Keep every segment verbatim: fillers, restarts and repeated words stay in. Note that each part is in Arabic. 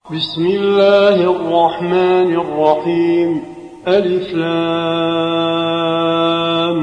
بسم الله الرحمن الرحيم. ألف لام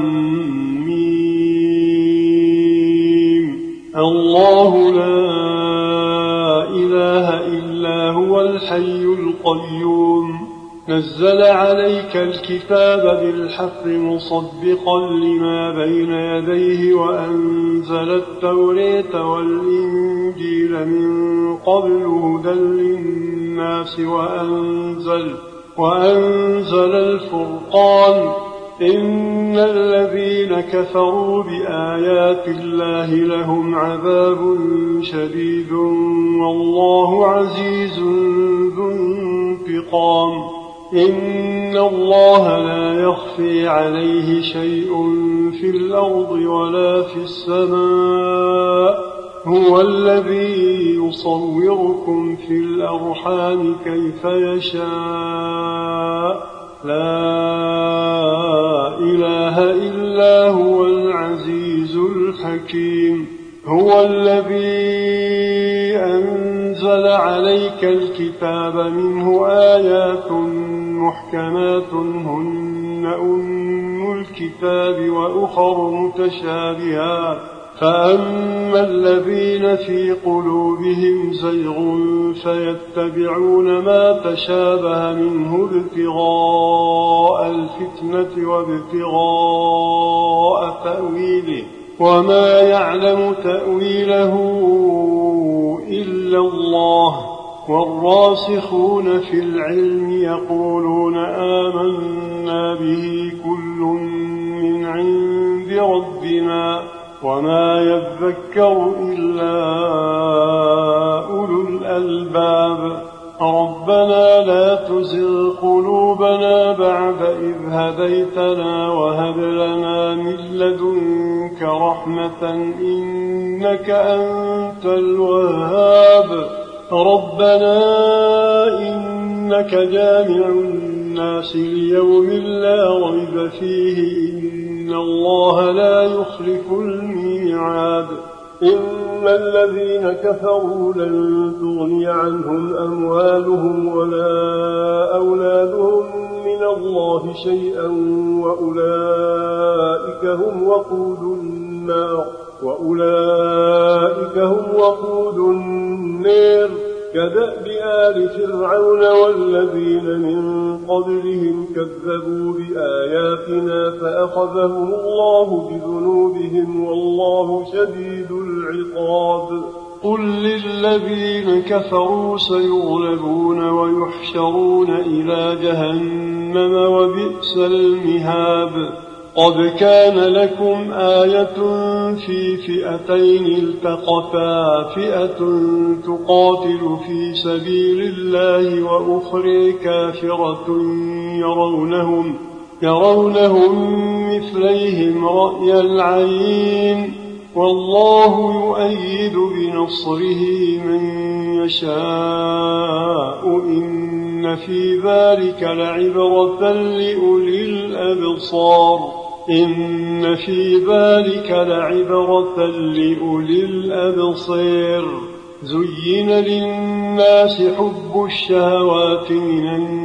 ميم. الله لا إله إلا هو الحي القيوم. نزل عليك الكتاب بالحق مصدقا لما بين يديه وأنزل التوراة والإنجيل من قبل هدى للناس وأنزل, وأنزل الفرقان. إن الذين كفروا بآيات الله لهم عذاب شديد والله عزيز ذو انتقام. إن الله لا يخفي عليه شيء في الأرض ولا في السماء. هو الذي يصوركم في الأرحام كيف يشاء. لا إله إلا هو العزيز الحكيم. هو الذي أنزل عليك الكتاب منه آيات محكمات هن أم الكتاب وأخر متشابهات. فأما الذين في قلوبهم زيغ فيتبعون ما تشابه منه ابتغاء الفتنة وابتغاء تأويله وما يعلم تأويله إلا الله. والراسخون في العلم يقولون آمنا به كل من عند ربنا وما يذكر إلا أولو الألباب. ربنا لا تزغ قلوبنا بعد إذ هديتنا وهب لنا من لدنك رحمة إنك أنت الوهاب. ربنا إنك جامع الناس ليوم لا ريب فيه إن الله لا يخلف الميعاد. إن الذين كفروا لن تغني عنهم أموالهم ولا أولادهم من الله شيئا وأولئك هم وقود النار وأولئك هم وقود النار. كدأب آل فرعون والذين من قبلهم كذبوا بآياتنا فأخذهم الله بذنوبهم والله شديد العقاب. قل للذين كفروا سيغلبون ويحشرون إلى جهنم وبئس المهاد. قد كان لكم آية في فئتين التقتا فئة تقاتل في سبيل الله وأخرى كافرة يرونهم, يرونهم مثليهم رأي العين والله يؤيد بنصره من يشاء. إن في ذلك لعبرة لأولي الأبصار. إن في ذلك لعبرة لأولي الأبصار. زين للناس حب الشهوات من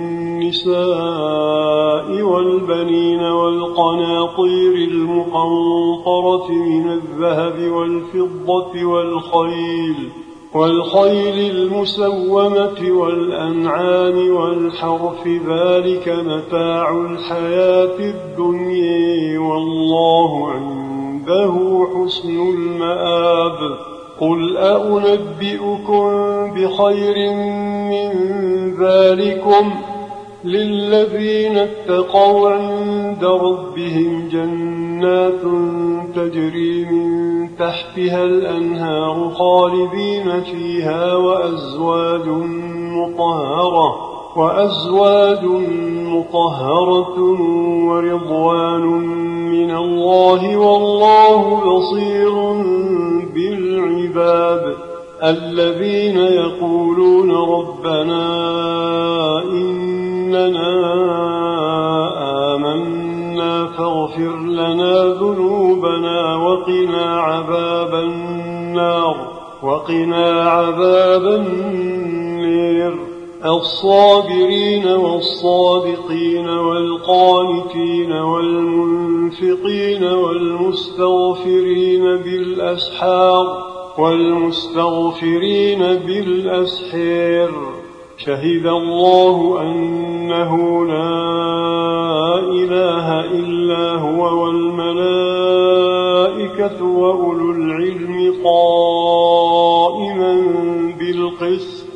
النساء والبنين والقناطير المقنطرة من الذهب والفضة والخيل والخيل المسومة والأنعام والحرث ذلك متاع الحياة الدنيا والله عنده حسن المآب. قل أنبئكم بخير من ذلكم للذين اتقوا عند ربهم جنات تجري من تحتها الأنهار خالدين فيها وأزواج مطهرة وأزواج مطهرة ورضوان من الله والله بصير بالعباد. الذين يقولون ربنا إننا آمنا فاغفر لنا ذنوبنا وقنا عذاب النار وقنا عذاب النار. الصابرين والصادقين والقانتين والمنفقين والمستغفرين بالأسحار والمستغفرين بالأسحار شهد الله أنه لا إله إلا هو والملائكة وأولو العلم قائما بالقسط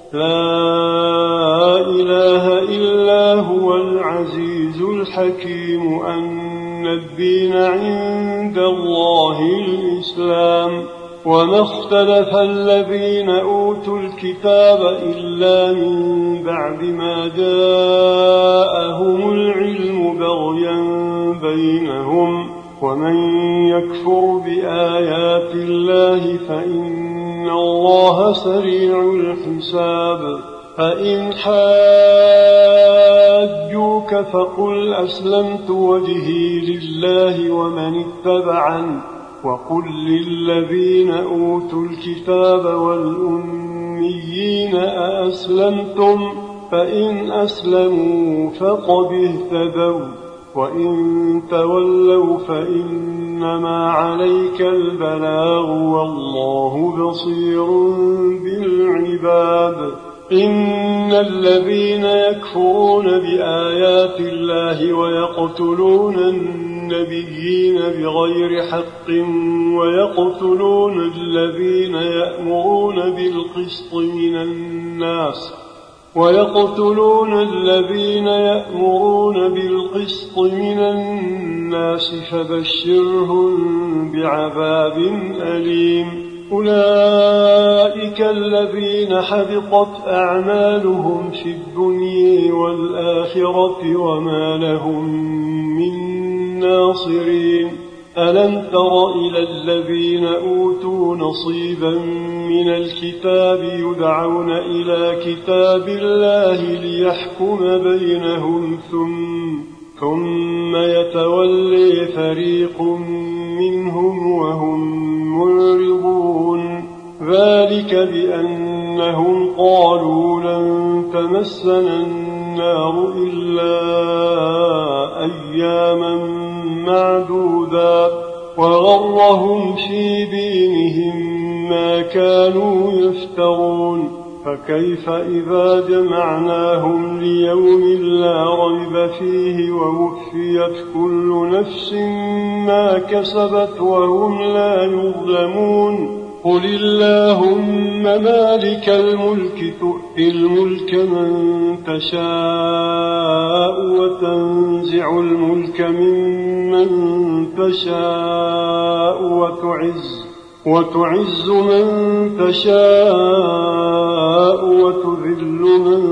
لا إله إلا هو العزيز الحكيم أن الدين عند الله الإسلام وما اختلف الذين أوتوا الكتاب إلا من بعد ما جاءهم العلم بغيا بينهم ومن يكفر بآيات الله فإن الله سريع الحساب فإن حاجوك فقل أسلمت وجهي لله ومن اتبعني وقل للذين أوتوا الكتاب والأميين أأسلمتم فإن أسلموا فقد اهتدوا وإن تولوا فإنما عليك البلاغ والله بصير بالعباد إن الذين يكفرون بآيات الله ويقتلون النبيين بغير حق ويقتلون الذين يأمرون بالقسط من الناس ويقتلون الذين يأمرون بالقسط من الناس فبشرهم بعذاب أليم أولئك الذين حبطت أعمالهم في الدنيا والآخرة وما لهم من ناصرين ألم تر إلى الذين أوتوا نصيبا من الكتاب يدعون إلى كتاب الله ليحكم بينهم ثم, ثم يتولي فريق منهم وهم معرضون ذلك بأنهم قالوا لن تمسنا النار إلا أياما معدودات وغرهم في دينهم ما كانوا يفترون فكيف إذا جمعناهم ليوم لا ريب فيه ووفيت كل نفس ما كسبت وهم لا يظلمون قل اللهم مالك الملك تؤتي الملك من تشاء وتنزع الملك ممن تشاء وتعز وتعز من تشاء وتذل من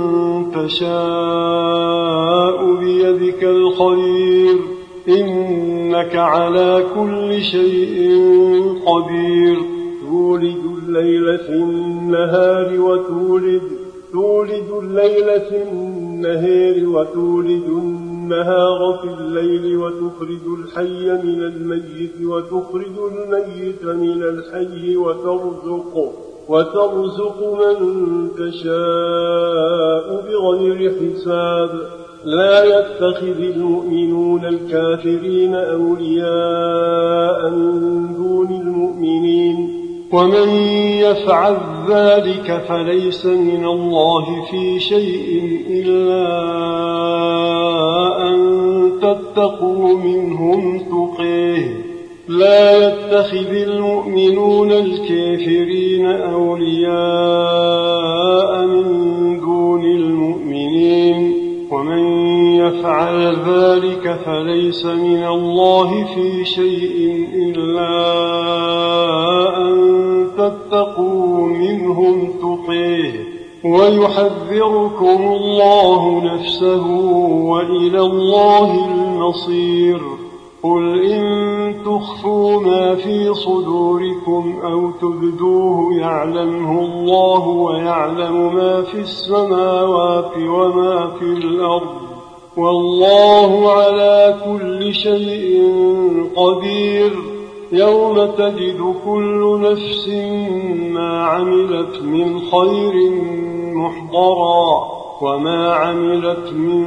تشاء بيدك الخير إنك على كل شيء قدير تولد الليل في النهار وتولد تولد الليل في النهار وتولد النهار في الليل وتخرج الحي من الميت وتخرج الميت من الحي وترزق وترزق من تشاء بغير حساب لا يتخذ المؤمنون الكافرين أولياء من دون المؤمنين ومن يفعل ذلك فليس من الله في شيء إلا أن تتقوا منهم تقيه لا يتخذ المؤمنون الكافرين أولياء من دون المؤمنين ومن يفعل ذلك فليس من الله في شيء إلا أن تتقوا منهم تقيه ويحذركم الله نفسه وإلى الله المصير قل إن تخفوا ما في صدوركم أو تبدوه يعلمه الله ويعلم ما في السماوات وما في الأرض والله على كل شيء قدير يوم تجد كل نفس ما عملت من خير محضرا وما عملت من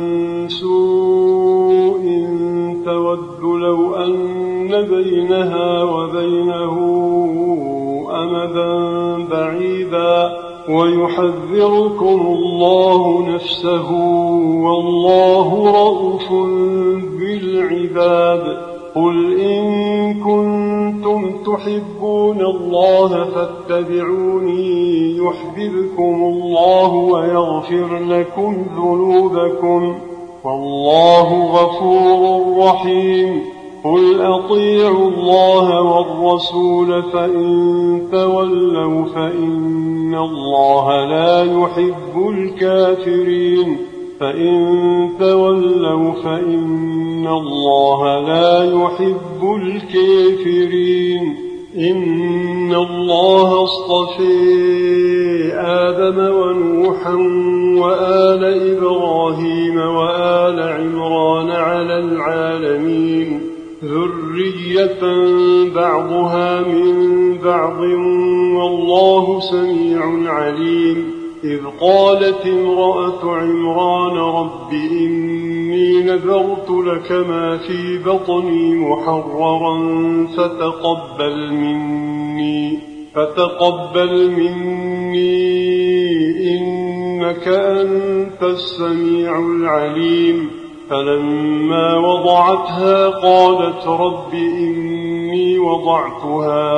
سوء تود لو أن بينها وبينه أمدا بعيدا ويحذركم الله نفسه والله رءوف بالعباد. قل إن كنتم تحبون الله فاتبعوني يحببكم الله ويغفر لكم ذنوبكم والله غفور رحيم. قل أطيعوا الله والرسول فإن تولوا فإن الله لا يحب الكافرين فإن تولوا فإن الله لا يحب الكافرين. إن الله اصطفى آدم ونوحا وآل إبراهيم وآل عمران على العالمين ذرية بعضها من بعض والله سميع عليم. إذ قالت امرأة عمران رب إني نذرت لك ما في بطني محررا فتقبل مني فتقبل مني إنك أنت السميع العليم. فلما وضعتها قالت رب إني وضعتها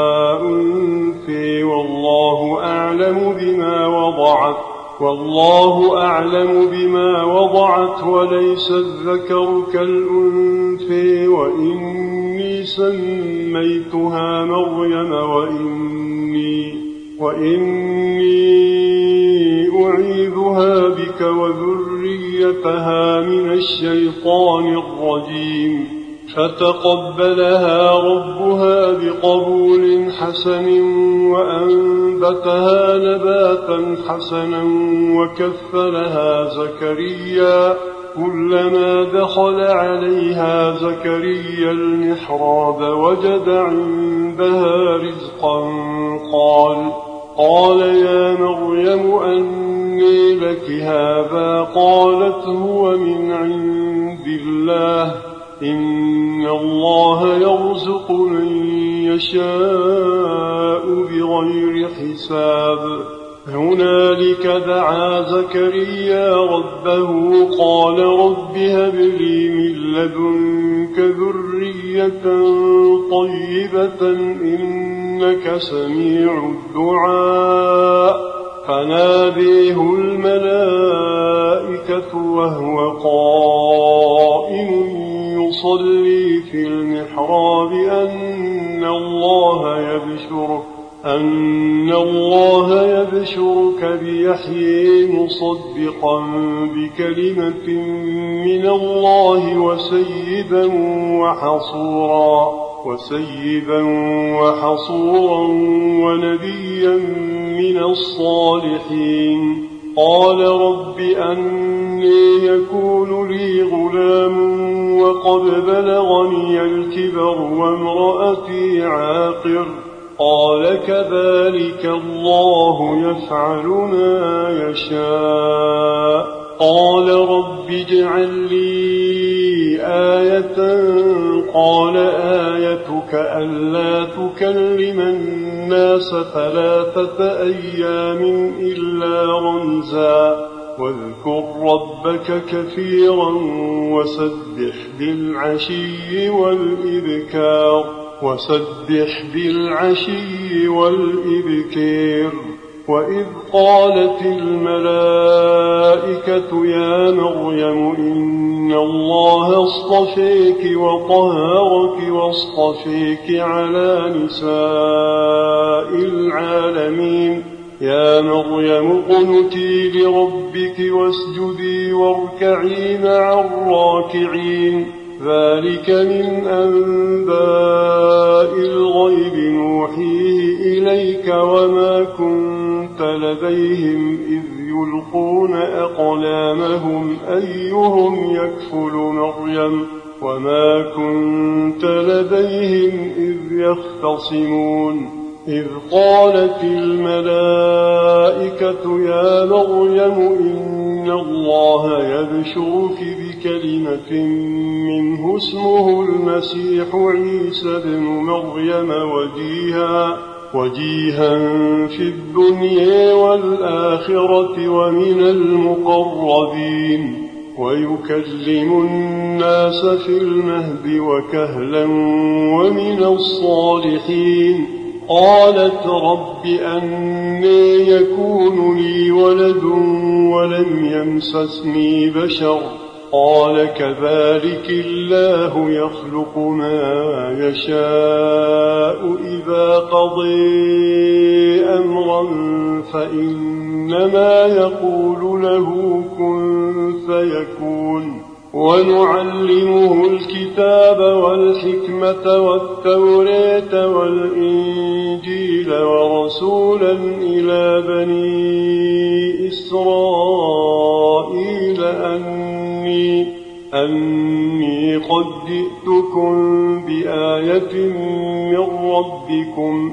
أنثى والله أعلم بما وضعت والله أعلم بما وضعت وليس الذكر كالأنثى وإني سميتها مريم وإني وإني أعيذها بك وذريتها من الشيطان الرجيم. فتقبلها ربها بقبول حسن وأنبتها نباتا حسنا وكفلها زكريا كلما دخل عليها زكريا المحراب وجد عندها رزقا قال قال يا مريم أني لك هذا قالت هو من عند الله إن الله يرزق من يشاء بغير حساب. هنالك دعا زكريا ربه قال رب هب لي من لدنك ذرية طيبة إنك سميع الدعاء. فناديه الملائكة وهو قائم يصلي في المحراب أن الله يبشرك أن الله يبشرك بيحيى مصدقا بكلمة من الله وسيدا وحصورا وسيدا وحصورا ونبيا من الصالحين. قال رب أني يكون لي غلام وقد بلغني الكبر وامرأتي عاقر قال كذلك الله يفعل ما يشاء. قال رب اجعل لي آية قال آيتك ألا تكلم الناس ثلاثة أيام إلا رمزا واذكر ربك كثيرا وسبح بالعشي والإبكار وسبح بالعشي والإبكار. وإذ قالت الملائكة يا مريم إن الله اصطفيك وطهرك واصطفيك على نساء العالمين. يا مريم اقنتي لربك واسجدي واركعي مع الراكعين. ذلك من أنباء الغيب نوحيه إليك وما كنت لديهم إذ يلقون أقلامهم أيهم يكفل مريم وما كنت لديهم إذ يختصمون. إذ قالت الملائكة يا مريم إن الله يبشرك بكلمة منه اسمه المسيح عيسى بن مريم وجيها وجيها في الدنيا والآخرة ومن المقربين ويكلم الناس في المهد وكهلا ومن الصالحين. قالت رب أنى يكون لي ولد ولم يمسسني بشر قال كذلك الله يخلق ما يشاء إذا قضي أمرا فإنما يقول له كن فيكون. ونعلمه الكتاب والحكمة والتوراة والإنجيل ورسولا إلى بني إسرائيل أني, أني قد جئتكم بآية من ربكم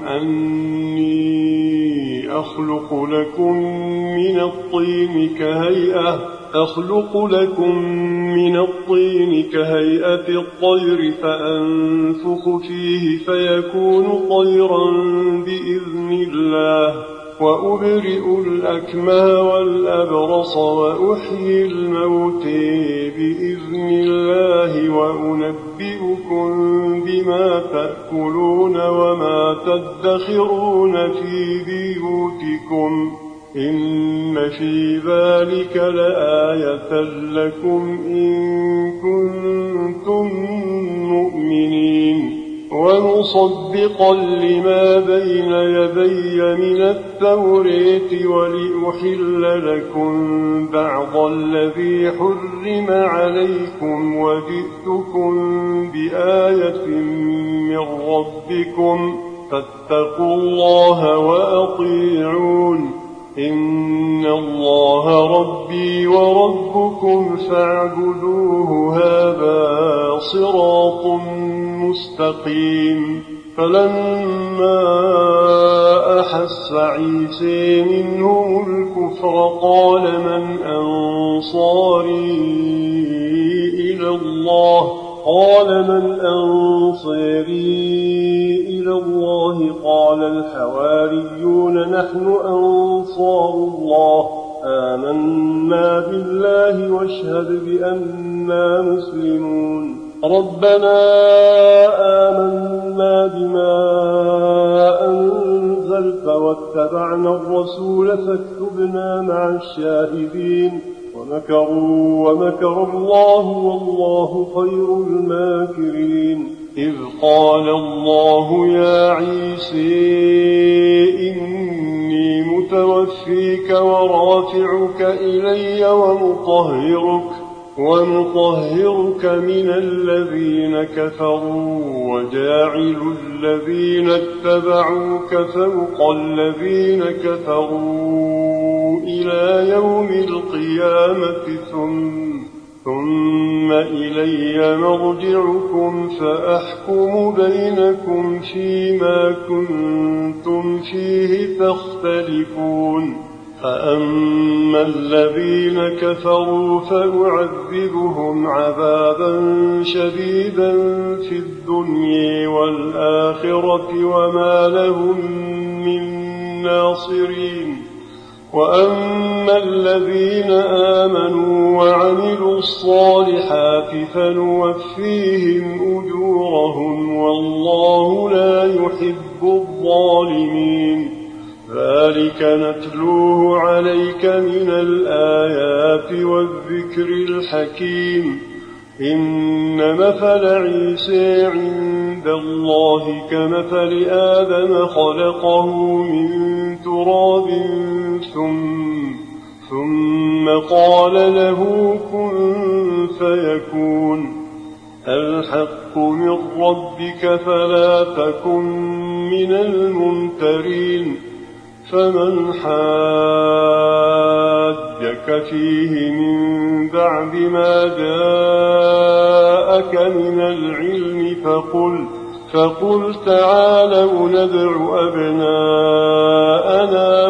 أني أخلق لكم من الطين كهيئة أخلق لكم من الطين كهيئة الطير فأنفخ فيه فيكون طيرا بإذن الله وأبرئ الأكمه والأبرص وأحيي الموت بإذن الله وأنبئكم بما تأكلون وما تدخرون في بيوتكم إن في ذلك لآية لكم إن كنتم مؤمنين. ومصدقا لما بين يدي من التوراة ولأحل لكم بعض الذي حرم عليكم وجئتكم بآية من ربكم فاتقوا الله وأطيعون إن الله ربي وربكم فاعبدوه هذا صراط مستقيم. فلما أحس عيسى منهم الكفر قال من أنصاري إلى الله قال من أنصاري إلى الله قال الحواريون نحن أنصار الله آمنا بالله واشهد بأننا مسلمون. ربنا آمنا بما أنزلت واتبعنا الرسول فاكتبنا مع الشاهدين. ومكروا ومكر الله والله خير الماكرين. إذ قال الله يا عيسى إني متوفيك ورافعك إلي ومطهرك ومطهرك من الذين كفروا وجاعل الذين اتبعوك فوق الذين كفروا إلى يوم القيامة ثم ثم إلي مرجعكم فأحكم بينكم فيما كنتم فيه تختلفون. فأما الذين كفروا فأعذبهم عذابا شديدا في الدنيا والآخرة وما لهم من ناصرين. وأما الذين آمنوا وعملوا الصالحات فنوفيهم أجورهم والله لا يحب الظالمين. ذلك نتلوه عليك من الآيات والذكر الحكيم. إن مثل عيسى عند الله كمثل آدم خلقه من تراب ثم, ثم قال له كن فيكون. الحق من ربك فلا تكن من الممترين. فمن حاجك فيه من بعد ما جاءك من العلم فقل, فقل تعالوا ندع أبناءنا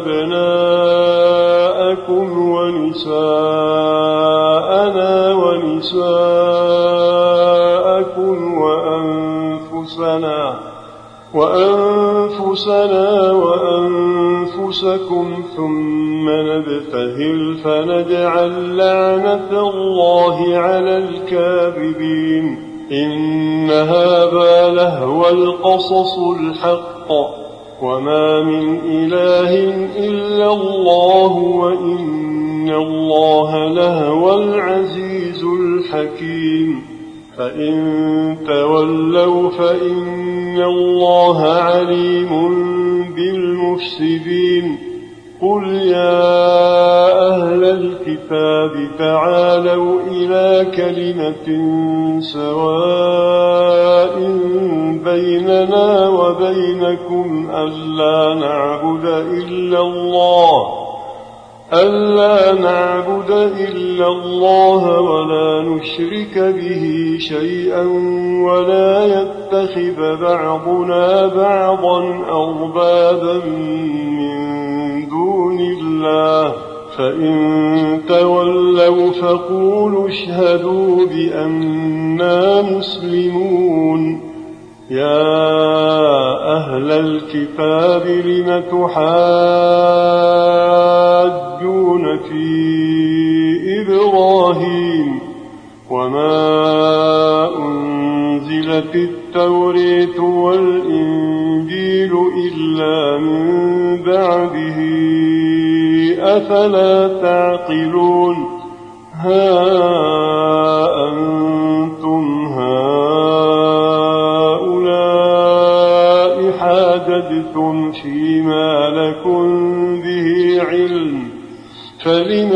وأبناءكم ونساءنا ونساءكم وأنفسنا وأنفسنا وأنفسكم ثم نبتهل فنجعل لعنة الله على الكاذبين إن هذا لهو القصص الحق وما من إله إلا الله وإن الله لهو العزيز الحكيم فإن تولوا فإن الله عليم بالمفسدين قل يا أهل الكتاب تعالوا إلى كلمة سواء بيننا وبينكم ألا نعبد إلا الله ألا نعبد إلا الله ولا نشرك به شيئا ولا يتخذ بعضنا بعضا أربابا من دون الله فإن تولوا فقولوا اشهدوا بأننا مسلمون يا أهل الكتاب لم تحاجون في إبراهيم وما أنزلت التوراة والإنجيل إلا من بعده أفلا تعقلون ها أنتم هؤلاء حاججتم فيما لكم به علم فلم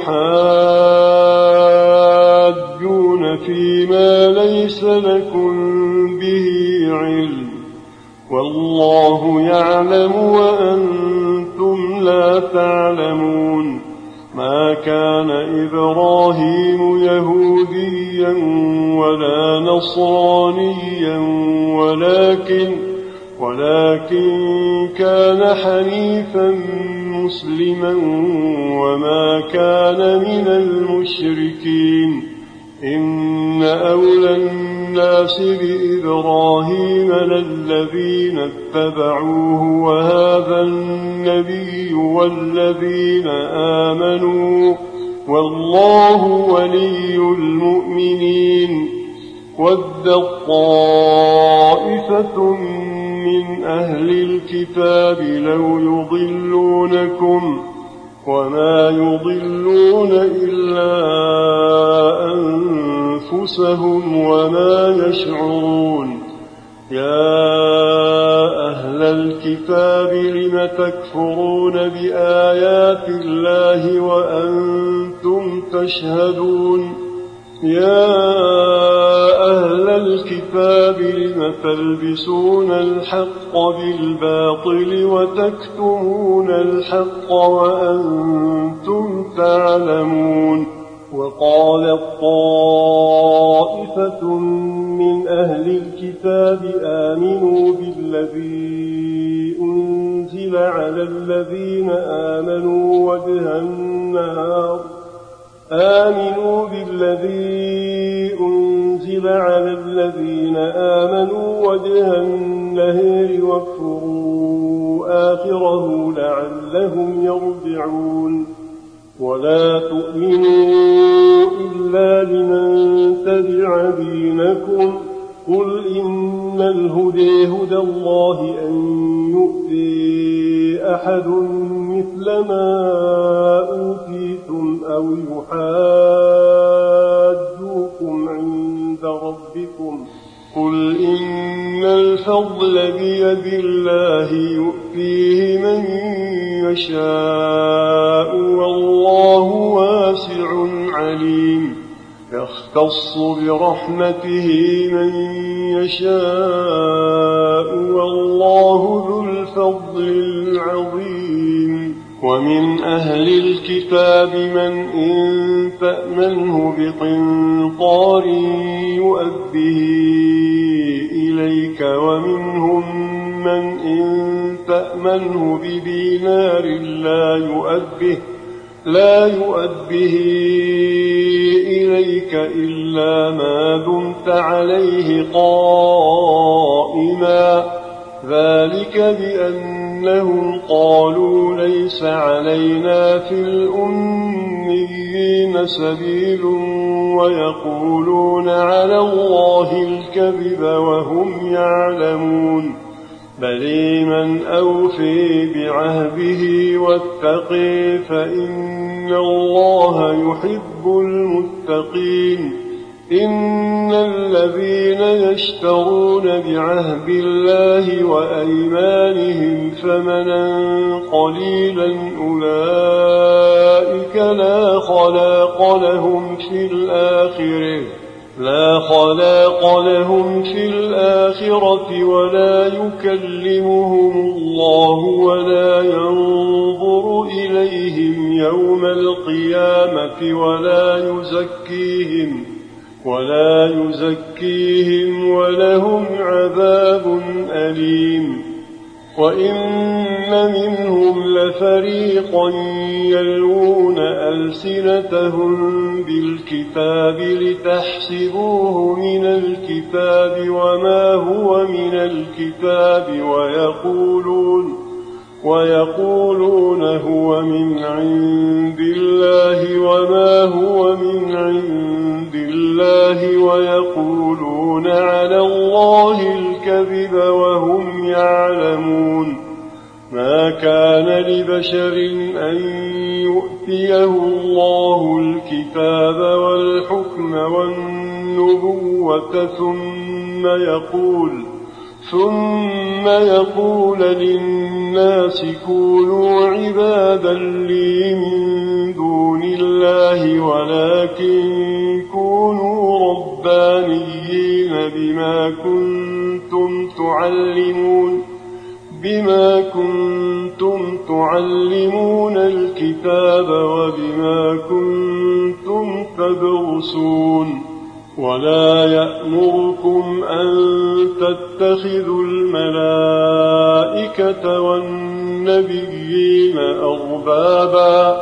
تحاجون فيما ليس لكم به علم والله يعلم وأنتم لا تعلمون ما كان إبراهيم يهوديا ولا نصرانيا ولكن ولكن كان حنيفا مسلما وما كان من المشركين إن أولى الناس بإبراهيم للذين اتبعوه وهذا النبي والذين آمنوا والله ولي المؤمنين ود طائفة من أهل الكتاب لو يضلونكم وما يضلون إلا أنفسهم وما يشعرون يا أهل الكتاب لم تكفرون بآيات الله وأنتم تشهدون يا أهل الكتاب لم تلبسون الحق بالباطل وتكتمون الحق وأنتم تعلمون وقالت طائفة من أهل الكتاب آمنوا بالذي أنزل على الذين آمنوا وجه النهار آمنوا بالذي أنزل على الذين آمنوا وجه النهار واكفروا آخره لعلهم يرجعون ولا تؤمنوا إلا لمن تبع دينكم قل إن الهدى هدى الله أن يؤتي أحد مثل ما أوتيتم أو يحاجوكم عند ربكم قل إن الفضل بيد الله يؤتيه من يشاء والله واسع عليم يختص برحمته من يشاء والله ذو الفضل العظيم ومن أهل الكتاب من إن تأمنه بقنطار يؤده إليك ومنهم من إن تأمنه بدينار لا يؤده لا يؤده إليك إلا ما دمت عليه قائما ذلك بأنهم قالوا ليس علينا في الأميين سبيل ويقولون على الله الكذب وهم يعلمون بل من أوفي بعهده واتقي فإن الله يحب المتقين إن الذين يشترون بعهد الله وأيمانهم ثمنا قليلا أولئك لا خلاق لهم في الآخرة لا خلاق لهم في الآخرة ولا يكلمهم الله ولا ينظر إليهم يوم القيامة ولا يزكيهم ولا يزكيهم ولهم عذاب أليم وإن منهم لفريقا يلوون ألسنتهم بالكتاب لتحسبوه من الكتاب وما هو من الكتاب ويقولون ويقولون هو من عند الله وما هو من عند الله ويقولون على الله الكذب وهم يعلمون ما كان لبشر أن يؤتيه الله الكتاب والحكم والنبوة ثم يقول ثم يقول للناس كونوا عبادا لي من دون الله ولكن كونوا ربانيين بما كنتم تعلمون بما كنتم تعلمون الكتاب وبما كنتم تدرسون ولا يأمركم أن تتخذوا الملائكة والنبيين أربابا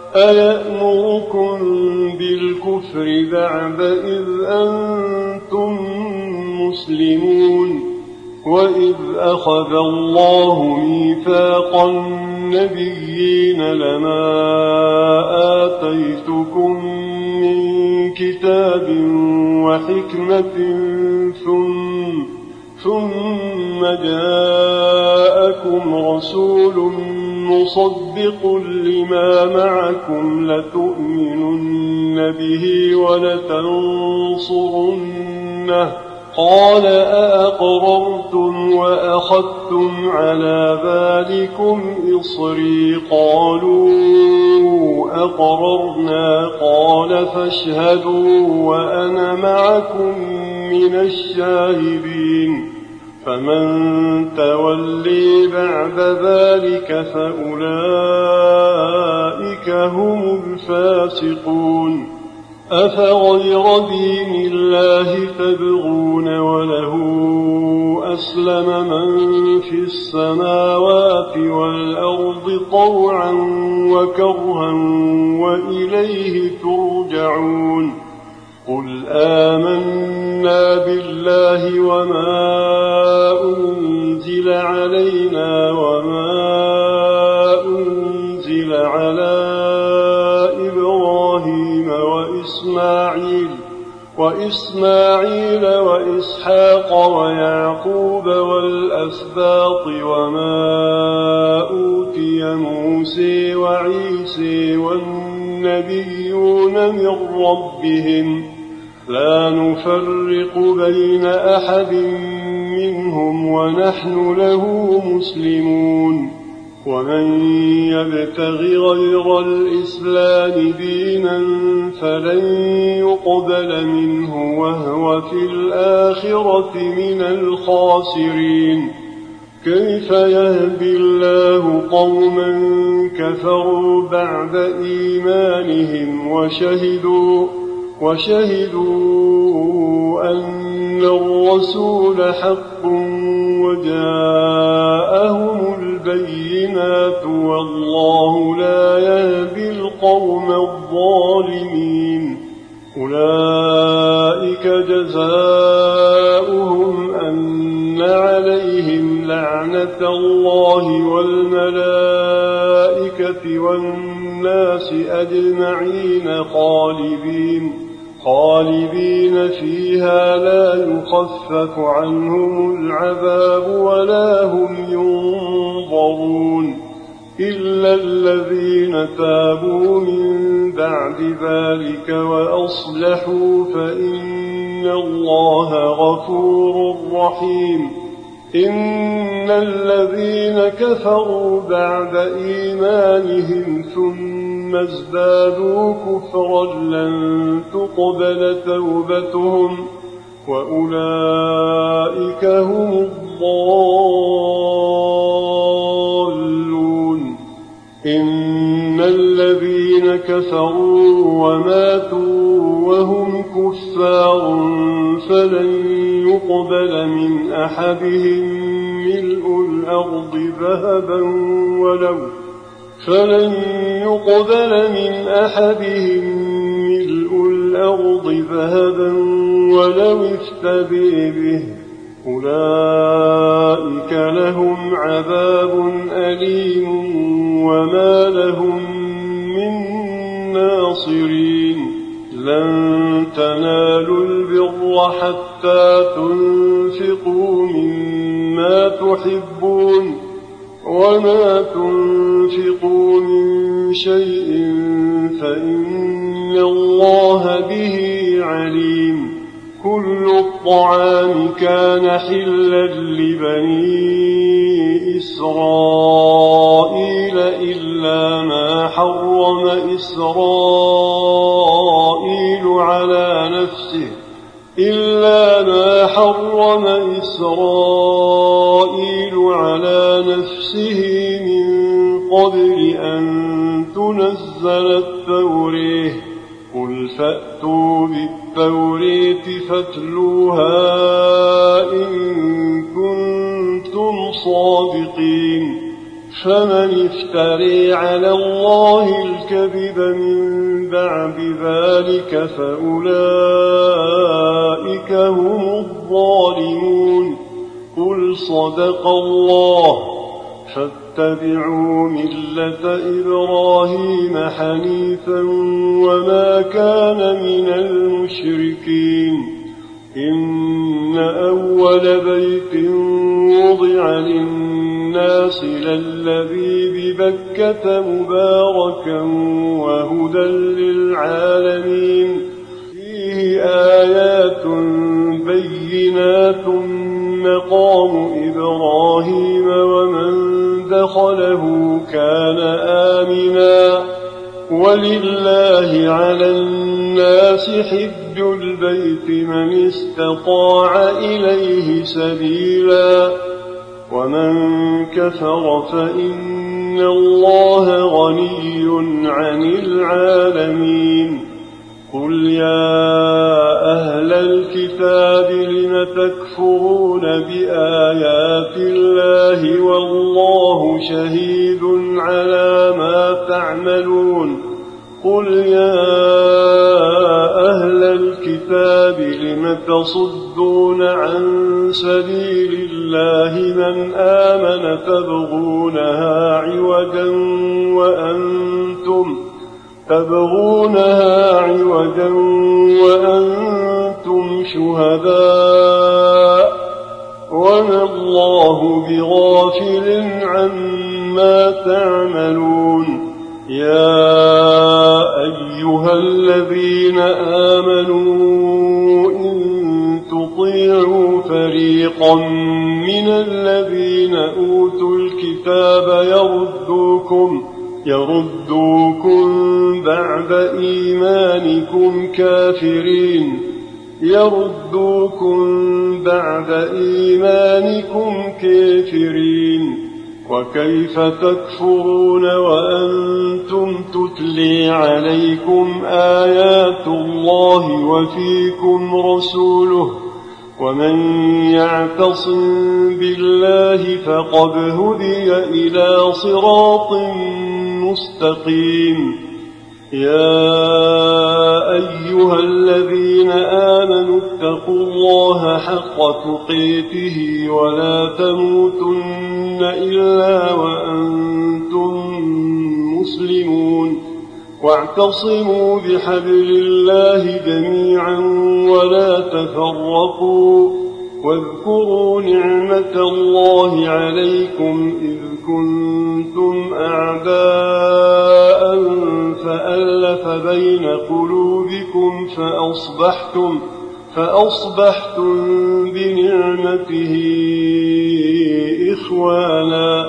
أيأمركم بالكفر بعد إذ أنتم مسلمون وإذ أخذ الله ميثاق النبيين لما آتيتكم من كتاب وحكمة ثم, ثم جاءكم رسول مصدق لما معكم لتؤمنن به ولتنصرنه قال أأقررتم وأخذتم على ذلكم إصري قالوا أقررنا قال فاشهدوا وأنا معكم من الشاهدين فمن تولي بعد ذلك فأولئك هم الفاسقون أفغير دين الله تبغون وله أسلم من في السماوات والأرض طوعا وكرها وإليه ترجعون قل آمنا بالله وما أنزل علينا وما أنزل على إبراهيم وإسماعيل وإسماعيل وإسحاق ويعقوب والأسباط وما أوتي موسى وعيسى والنبيون من ربهم لا نفرق بين أحد منهم ونحن له مسلمون ومن يبتغ غير الإسلام دينا فلن يقبل منه وهو في الآخرة من الخاسرين كيف يهدي الله قوما كفروا بعد إيمانهم وشهدوا, وشهدوا أن الرسول حق وجاءهم البينات والله لا يهدي القوم الظالمين. أولئك جزاؤهم أن عليهم لعنة الله والملائكة والناس أجمعين خالدين خالدين فيها لا يخفف عنهم العذاب ولا هم ينظرون إلا الذين تابوا من بعد ذلك وأصلحوا فإن الله غفور رحيم. إن الذين كفروا بعد إيمانهم ثم ازدادوا كفرا لن تقبل توبتهم وأولئك هم الضالون. إن الذين كفروا وماتوا وهم كفار فلن يقبل من أحدهم ملء الأرض ذهبا ولو فلن يقبل من أحدهم ملء الأرض ذهبا ولو افتدي به أولئك لهم عذاب أليم وما لهم من ناصرين. لن تنالوا البر حتى تنفقوا مما تحبون وما تنفقوا من شيء فإن الله به عليم. كل الطعام كان حلا لبني إسرائيل إلا ما حرم إسرائيل على نفسه إلا ما حرم إسرائيل على نفسه من قبل أن تنزل التوريه. قل فأتوا بالتورية فاتلوها إن كنتم صادقين. فمن افتري على الله الكذب من بعد ذلك فأولئك هم الظالمون. قل صدق الله فاتبعوا ملة إبراهيم حنيفا وما كان من المشركين. إن أول بيت وضع للناس للذي ببكة مباركا وهدى للعالمين فيه آيات بينات مقام إبراهيم ومن دخله كان آمنا ولله على الناس حج البيت من استطاع إليه سبيلا ومن كفر فإن الله غني عن العالمين. قل يا أهل الكتاب لم تكفرون بآيات الله والله شهيد على ما تعملون. قل يا أهل الكتاب لم تصدون عن سبيل الله من آمن تبغونها عوجا وأنتم تبغونها عوجا وأنتم شهداء وما الله بغافل عما تعملون. يا أيها الذين آمنوا إن تطيعوا فريقا من الذين أوتوا الكتاب يردوكم يردوكم بعد إيمانكم كافرين يردوكم بعد إيمانكم كافرين. وكيف تكفرون وأنتم تتلي عليكم آيات الله وفيكم رسوله ومن يعتصم بالله فقد هدي إلى صراط مستقيم. يا أيها الذين آمنوا اتقوا الله حق تقاته ولا تموتن إلا وأنتم مسلمون. واعتصموا بحبل الله جميعا ولا تفرقوا. واذكروا نعمة الله عليكم إذ كنتم أعداء فألف بين قلوبكم فأصبحتم, فأصبحتم بنعمته إخوانا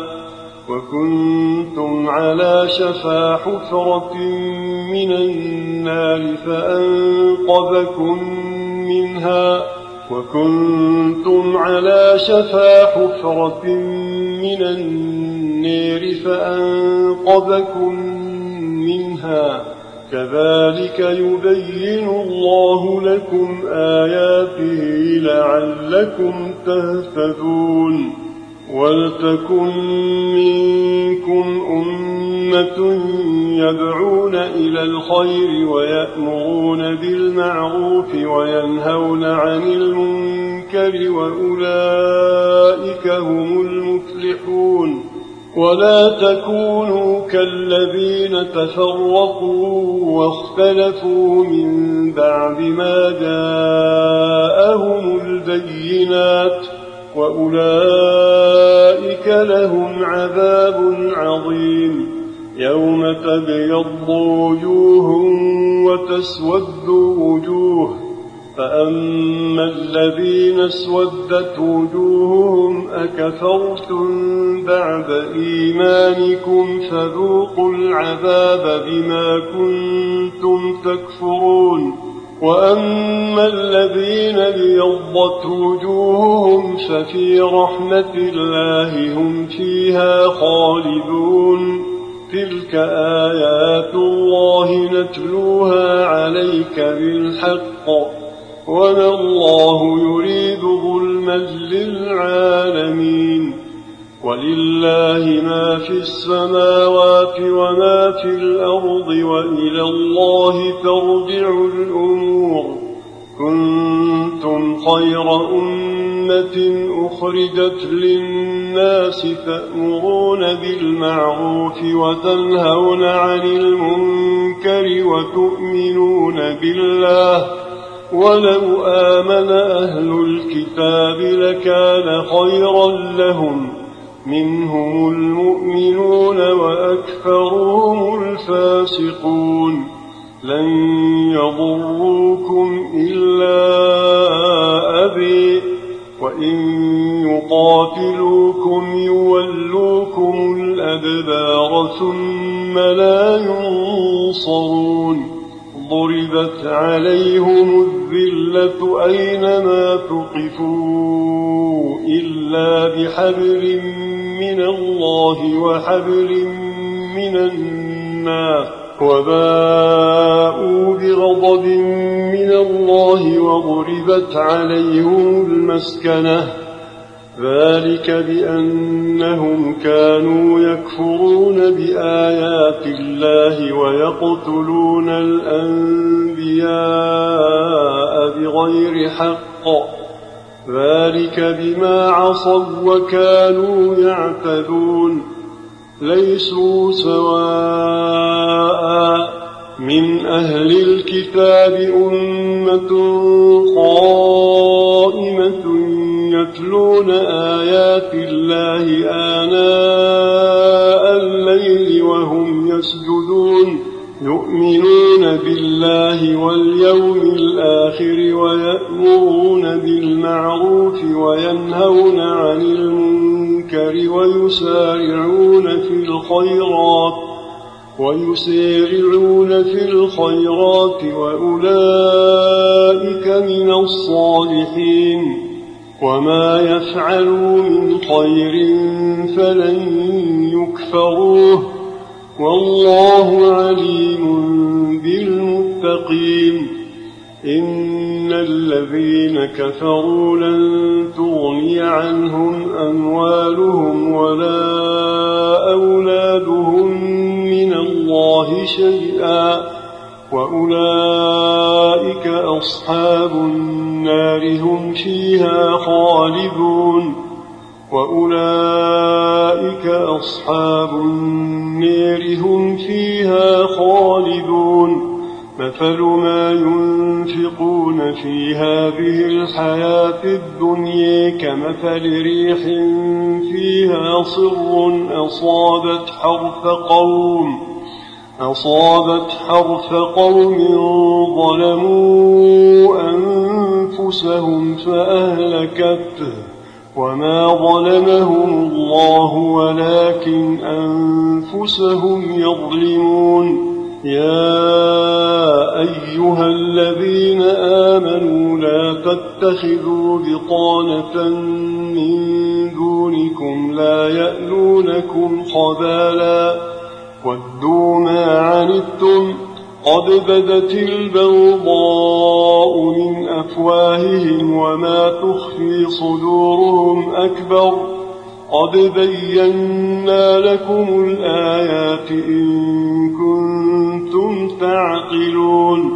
وكنتم على شفا حفرة من النار فأنقذكم منها وكنتم على شفا حفرة من النار فأنقذكم منها كذلك يبين الله لكم آياته لعلكم تهتدون. ولتكن منكم أمة يدعون إلى الخير ويأمرون بالمعروف وينهون عن المنكر وأولئك هم المفلحون. ولا تكونوا كالذين تفرقوا واختلفوا من بعد ما جاءهم البينات وأولئك لهم عذاب عظيم. يوم تبيض وجوه وتسود وجوه فأما الذين اسودت وجوههم أكفرتم بعد إيمانكم فذوقوا العذاب بما كنتم تكفرون. وأما الذين ابيضت وجوههم ففي رحمة الله هم فيها خالدون. تلك آيات الله نتلوها عليك بالحق وما الله يريد ظلما للعالمين. ولله ما في السماوات وما في الأرض وإلى الله ترجع الأمور. كنتم خير أمة أخرجت للناس تأمرون بالمعروف وتنهون عن المنكر وتؤمنون بالله. ولو آمن أهل الكتاب لكان خيرا لهم منهم المؤمنون وأكثرهم الفاسقون. لن يضروكم إلا أذى وإن يقاتلوكم يولوكم الأدبار ثم لا ينصرون. ضربت عليهم الذلة أينما ثقفوا إلا بحبل من الله وحبل من الناس وباءوا بغضب من الله وضربت عليهم المسكنة. ذلك بأنهم كانوا يكفرون بآيات الله ويقتلون الأنبياء بغير حق. ذلك بما عصوا وكانوا يعتدون. ليسوا سواء من أهل الكتاب أمة قائمة يتلون آيات الله آناء الليل وهم يسجدون يؤمنون بالله واليوم الآخر ويأمرون بالمعروف وينهون عن المنكر ويسارعون في الخيرات ويسارعون في الخيرات وأولئك من الصالحين وما يفعلوا من خير فلن يكفروه والله عليم بالمتقين إن الذين كفروا لن تغني عنهم أموالهم ولا أولادهم من الله شيئا وأولئك أصحاب النار هم فيها خالدون وأولئك أصحاب النار هم فيها خالدون مثل ما ينفقون في هذه الحياة الدنيا كمثل ريح فيها صر أصابت حرث قوم أصابت حرث قوم ظلموا أنفسهم فأهلكته وما ظلمهم الله ولكن أنفسهم يظلمون يا أيها الذين آمنوا لا تتخذوا بطانة من دونكم لا يألونكم خبالا ودوا ما عنتم قد بدت البغضاء من أفواههم وما تخفي صدورهم أكبر قد بينا لكم الآيات إن كنتم تعقلون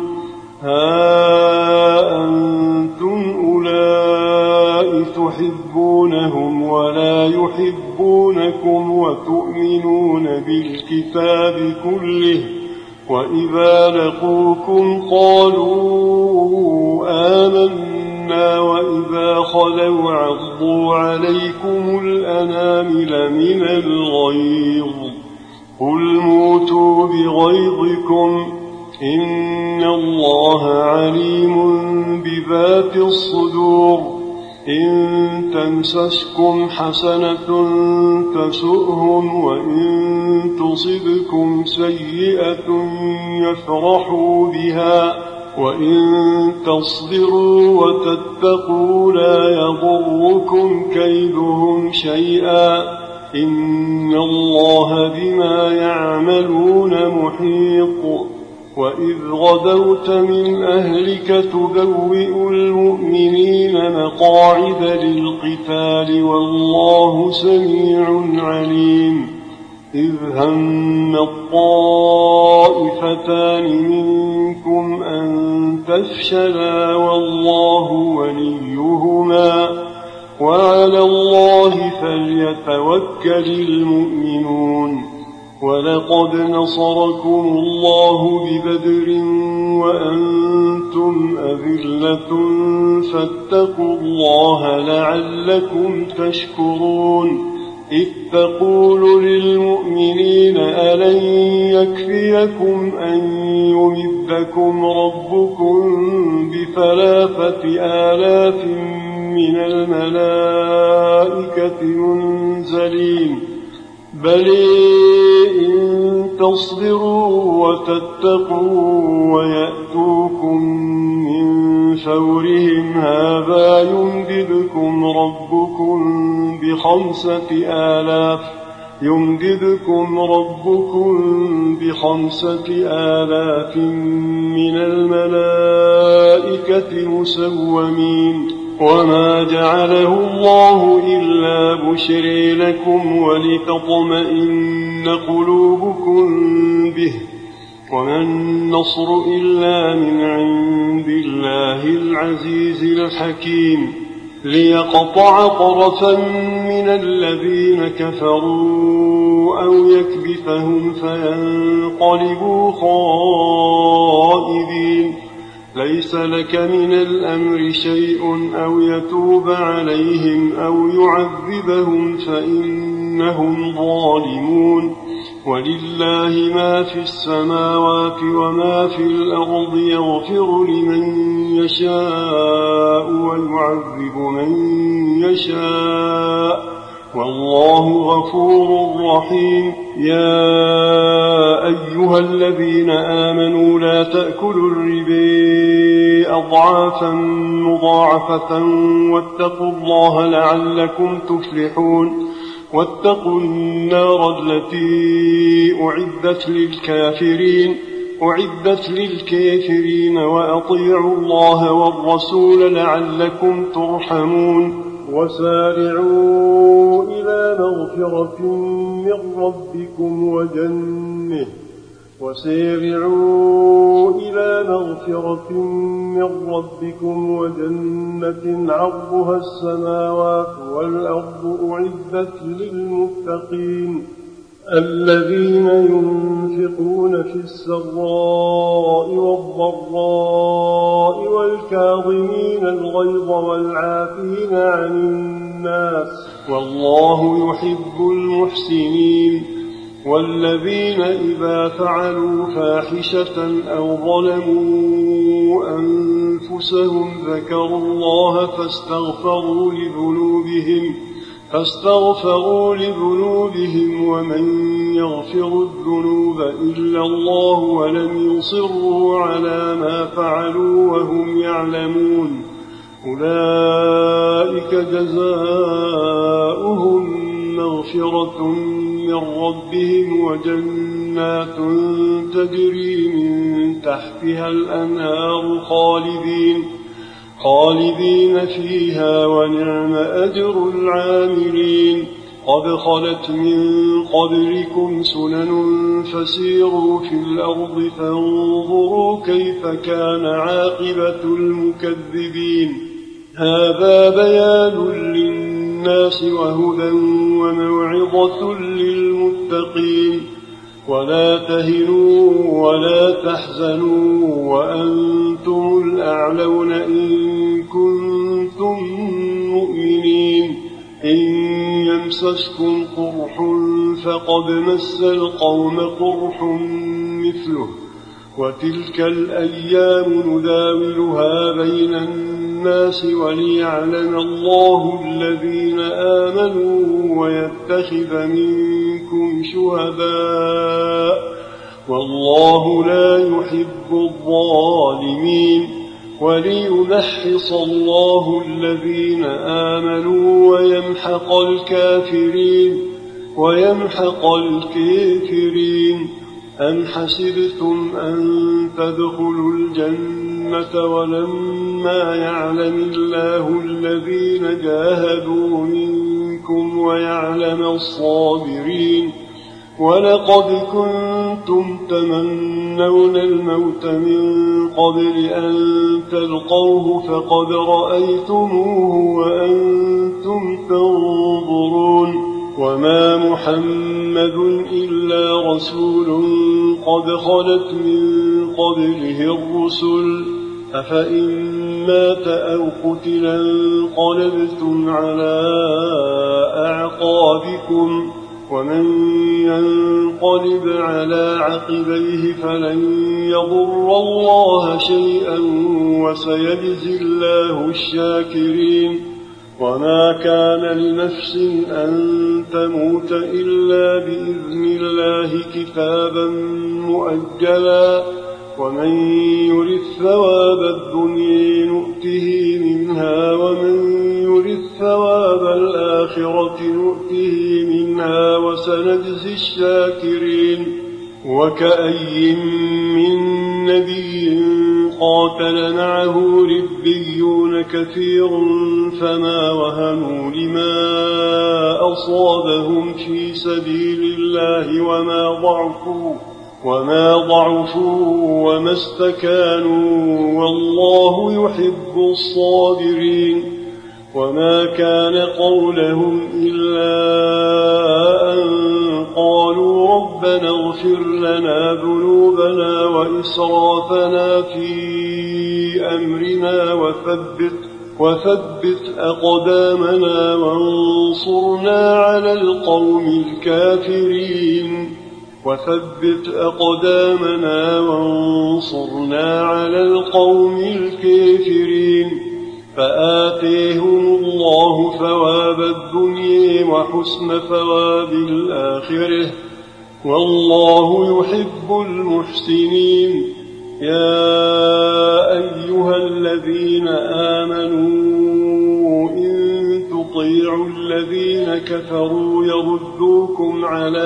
ها أنتم أولئك تحبونهم ولا يحبونكم وتؤمنون بالكتاب كله وإذا لقوكم قالوا آمنا وإذا خلوا عضوا عليكم الأنامل من الغيظ قل موتوا بغيظكم إن الله عليم بذات الصدور إن تمسسكم حسنة تسؤهم وإن تصبكم سيئة يفرحوا بها وإن تصبروا وتتقوا لا يضركم كيدهم شيئا إن الله بما يعملون محيط وإذ غدوت من أهلك تبوئ المؤمنين مقاعد للقتال والله سميع عليم إذ هم الطائفتان منكم أن تفشلا والله وليهما وعلى الله فليتوكل المؤمنون ولقد نصركم الله ببدر وأنتم أذلة فاتقوا الله لعلكم تشكرون إذ تقول للمؤمنين ألن يكفيكم أن يمدكم ربكم بثلاثة آلاف من الملائكة منزلين بل إن تصبروا وتتقوا ويأتوكم من فورهم هذا يمددكم ربكم بخمسة آلاف يمددكم ربكم بخمسة آلاف من الملائكة مسومين وما جعله الله إلا بشرى لكم ولتطمئن قلوبكم به وما النصر إلا من عند الله العزيز الحكيم ليقطع طرفا من الذين كفروا أو يكبتهم فينقلبوا خائبين ليس لك من الأمر شيء أو يتوب عليهم أو يعذبهم فإنهم ظالمون ولله ما في السماوات وما في الأرض يغفر لمن يشاء ويعذب من يشاء والله غفور رحيم. يا أيها الذين آمنوا لا تأكلوا الربا أضعافا مضاعفة واتقوا الله لعلكم تفلحون. واتقوا النار التي أعدت للكافرين أعدت للكافرين وأطيعوا الله والرسول لعلكم ترحمون. وسارعوا إلى مغفرة من ربكم وجنة وسارعوا إلى مغفرة من ربكم وجنة عرضها السماوات والأرض أعدت للمتقين الذين ينفقون في السراء والضراء والكاظمين الغيظ والعافين عن الناس والله يحب المحسنين. والذين إذا فعلوا فاحشة أو ظلموا أنفسهم ذكروا الله فاستغفروا لذنوبهم فاستغفروا لذنوبهم ومن يغفر الذنوب إلا الله ولم يصروا على ما فعلوا وهم يعلمون أولئك جزاؤهم مغفرة من ربهم وجنات تجري من تحتها الأنهار خالدين خالدين فيها ونعم أجر العاملين. قد خلت من قبلكم سنن فسيروا في الأرض فانظروا كيف كان عاقبة المكذبين. هذا بيان للناس وهدى وموعظة للمتقين. ولا تهنوا ولا تحزنوا وأنتم الأعلون إن كنتم مؤمنين. إن يمسسكم قرح فقد مس القوم قرح مثله وتلك الأيام نداولها بين الناس وليعلم الله الذين آمنوا ويتخذ منكم شهداء والله لا يحب الظالمين. وليمحص الله الذين آمنوا ويمحق الكافرين ويمحق الكافرين. أم حسبتم أن تدخلوا الجنة ولما يعلم الله الذين جاهدوا منكم ويعلم الصابرين. ولقد كنتم تمنون الموت من قبل أن تلقوه فقد رأيتموه وأنتم تنظرون. وما محمد إلا رسول قد خلت من قبله الرسل أفإن مات أو قتل انقلبتم على أعقابكم ومن ينقلب على عقبيه فلن يضر الله شيئا وسيجزي الله الشاكرين. وما كان لنفس أن تموت إلا بإذن الله كتابا مؤجلا ومن يرد ثواب الدنيا نؤته منها ومن يرد ثواب الآخرة نؤته منها وسنجزي الشاكرين. وكأي من نبي قاتل معه ربيون كثير فما وهنوا لما أصابهم في سبيل الله وما ضعفوا وما ضعفوا وما استكانوا والله يحب الصابرين. وما كان قولهم إلا أن قالوا ربنا اغفر لنا ذنوبنا وإسرافنا في أمرنا وثبت, وثبت أقدامنا وانصرنا على القوم الكافرين وثبت أقدامنا وانصرنا على القوم الكافرين. فآتيهم الله ثواب الدنيا وحسن ثواب الآخرة، والله يحب المحسنين. يا أيها الذين آمنوا إن تطيعوا الذين كفروا يردوكم على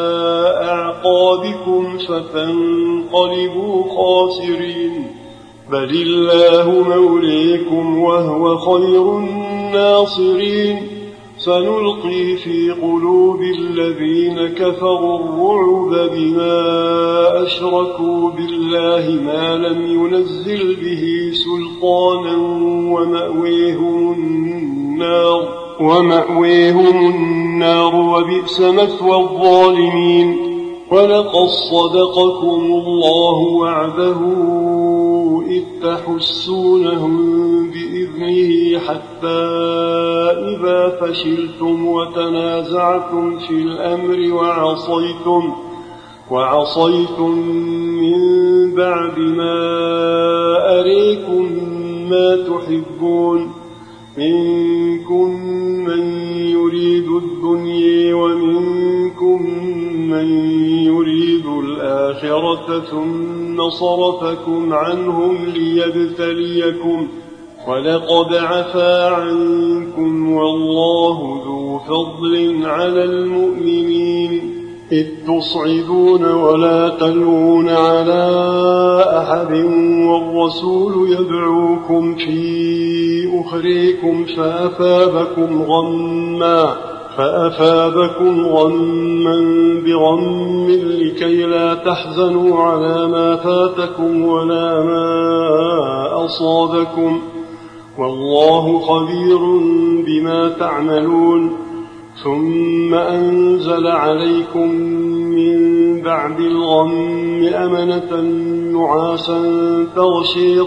أعقابكم فتنقلبوا خاسرين، بل الله موليكم وهو خير الناصرين. سنلقي في قلوب الذين كفروا الرعب بما أشركوا بالله ما لم ينزل به سلطانا ومأويهم النار ومأويهم النار وبئس مثوى الظالمين. ولقد صدقكم الله وعده إذ تحسونهم بإذنه حتى إذا فشلتم وتنازعتم في الأمر وعصيتم وعصيتم من بعد ما أريكم ما تحبون، منكم من يريد الدنيا ومنكم من يريد الآخرة، ثم صرفكم عنهم ليبتليكم، ولقد عفا عنكم والله ذو فضل على المؤمنين. إذ تصعدون ولا تلوون على أحد والرسول يدعوكم في أخريكم فأثابكم غما فأثابكم غما بغم لكي لا تحزنوا على ما فاتكم ولا ما أصابكم، والله خبير بما تعملون. ثم أنزل عليكم من بعد الغم أمنة نعاسا تغشي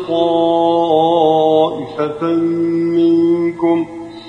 طائفة منكم